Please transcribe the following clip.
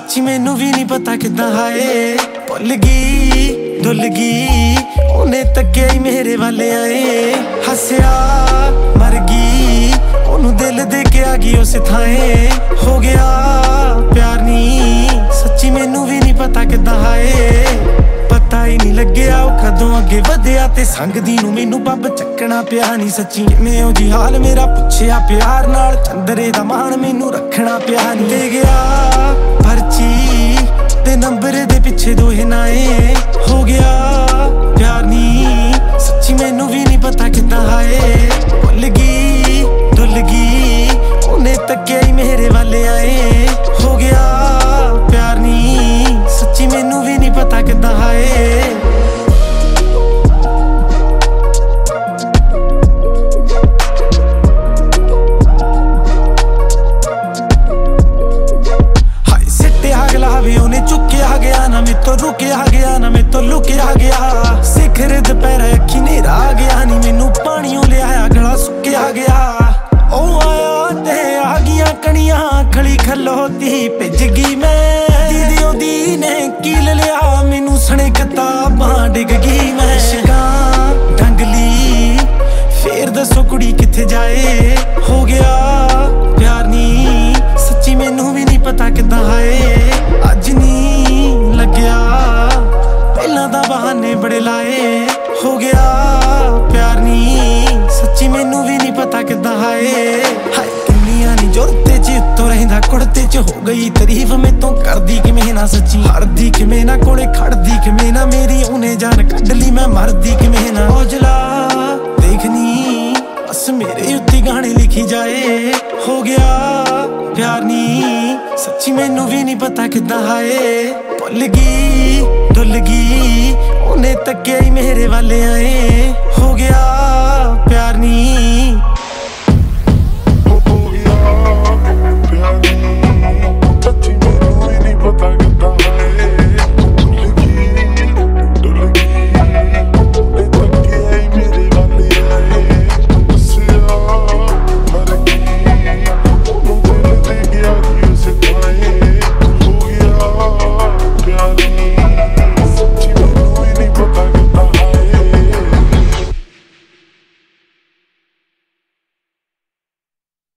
ਸੱਚੀ ਮੈਨੂੰ ਵੀ ਨਹੀਂ ਪਤਾ ਕਿੱਦਾਂ ਹਾਏ ਭੁੱਲ ਗਈ ਡੁੱਲ ਗਈ ਉਹਨੇ ਤੱਕਿਆ ਹੀ ਮੇਰੇ ਵੱਲ ਆਏ ਹੱਸਿਆ ਮਰ ਗਈ ਉਹਨੂੰ ਦਿਲ ਦੇ ਕੇ ਆ ਗਈ ਉਸ ਥਾਂ ਹੋ ਗਿਆ ਪਿਆਰ ਨੀ ਸੱਚੀ ਮੈਨੂੰ ਵੀ ਨਹੀਂ ਪਤਾ ਕਿੱਦਾਂ ਹਾਏ ਪਤਾ ਹੀ ਨਹੀਂ ਲੱਗਿਆ ਉਹ ਕਦੋਂ ਅੱਗੇ ਵਧਿਆ ਤੇ ਸੰਗਦੀ ਨੂੰ ਮੈਨੂੰ ਬੱਬ ਚੱਕਣਾ ਪਿਆ ਨਹੀਂ ਸੱਚੀ ਕਿਵੇਂ ਉਹ ਜੀ ਹਾਲ ਮੇਰਾ ਪੁੱਛਿਆ ਪਿਆਰ ਨਾਲ ਚੰਦਰੇ ਦਾ ਮਾਣ ਮੈਨੂੰ ਰੱਖਣਾ ਪਿਆ ਨਹੀਂ ਦੇ ਗਿਆ ਪਰਚੀ ਤੇ ਨੰਬਰ ਦੇ ਪਿੱਛੇ ਦੋਹੇ ਨਾਏ ਹੋ ਗਿਆ ਪਿਆਰ ਨੀ ਸੱਚੀ ਮੈਨੂੰ ਵੀ ਨਹੀਂ ਪਤਾ ਕਿੱਦਾਂ ਹਾਏ ਭੁੱਲ ਗਈ ਡੁੱਲ ਗਈ ਉਹਨੇ ਤੱਕਿਆ ਹੀ ਮੇਰੇ ਵੱਲ ਆਏ ਹੋ ਗਿਆ ਪਿਆਰ ਨੀ ਸੱਚੀ ਮੈਨੂੰ ਵੀ ਨਹੀਂ ਪਤਾ ਕਿੱਦਾਂ ਹਾਏ ਉਹਨੇ ਚੁੱਕਿਆ ਗਿਆ ਨਾ ਮੇਤੋਂ ਰੁਕਿਆ ਗਿਆ ਨਾ ਮੇਤੋਂ ਲੁਕਿਆ ਗਿਆ ਸਿਖਰ ਦੁਪਹਿਰ ਅੱਖੀ ਨੇਰਾ ਗਿਆ ਨੀ ਮੈਨੂੰ ਪਾਣੀਓ ਲਿਆਇਆ ਗਲਾ ਸੁੱਕਿਆ ਗਿਆ ਉਹ ਆਇਆ ਤੇ ਆ ਗਈਆਂ ਕਣੀਆਂ ਖਲੀ ਖਲੋਤੀ ਭਿੱਜ ਗਈ ਮੈਂ ਦੀਦੀ ਉਹਦੀ ਨੇ ਕੀਲ ਲਿਆ ਮੈਨੂੰ ਸਣੇ ਕਿਤਾਬਾਂ ਡਿੱਗ ਗਈ ਮੈਂ ਇਸ਼ਕਾਂ ਡੰਗਲੀ ਫੇਰ ਦੱਸੋ ਕੁੜੀ ਕਿੱਥੇ ਜਾਏ ਹੋ ਗਿਆ ਪਿਆਰ ਨੀ ਸੱਚੀ ਮੈਨੂੰ ਵੀ ਨਹੀਂ ਪਤਾ ਕਿੱਦਾਂ ਹਾਏ ਅੱਜ ਨੀ ਲੱਗਿਆ ਪਹਿਲਾਂ ਤਾਂ ਬਹਾਨੇ ਬੜੇ ਲਾਏ ਹੋ ਗਿਆ ਪਿਆਰ ਨੀ ਸੱਚੀ ਮੈਨੂੰ ਵੀ ਨਹੀਂ ਪਤਾ ਕਿੱਦਾਂ ਹਾਏ ਹਾਏ ਕਿੰਨੀਆਂ ਨੀ ਜੁਰਤੇ ਚ ਉੱਤੋਂ ਰਹਿੰਦਾ ਕੁੜਤੇ ਚ ਹੋ ਗਈ ਤਾਰੀਫ ਮੈਤੋਂ ਕਰਦੀ ਕਿਵੇਂ ਨਾ ਸੱਚੀ ਹਰਦੀ ਕਿਵੇਂ ਨਾ ਕੋਲੇ ਖੜਦੀ ਕਿਵੇਂ ਨਾ ਮੇਰੀ ਉਹਨੇ ਜਾਨ ਕੱਢ ਲਈ ਮੈਂ ਮਰਦੀ ਕਿਵੇਂ ਨਾ ਔਜਲਾ ਦੇਖਨੀ ਬਸ ਮੇਰੇ ਉੱਤੇ ਗਾਣੇ ਲਿਖੀ ਜਾਏ ਹੋ ਗਿਆ ਪਿਆਰ ਨੀ ਸੱਚੀ ਮੈਨੂੰ ਵੀ ਨਹੀਂ ਪਤਾ ਕਿੱਦਾਂ ਹਾਏ ਭੁੱਲ ਗਈ ਡੁੱਲ ਗਈ ਉਹਨੇ ਤੱਕਿਆ ਹੀ ਮੇਰੇ ਵੱਲ ਆਏ ਹੋ ਗਿਆ ਪਿਆਰ ਨੀ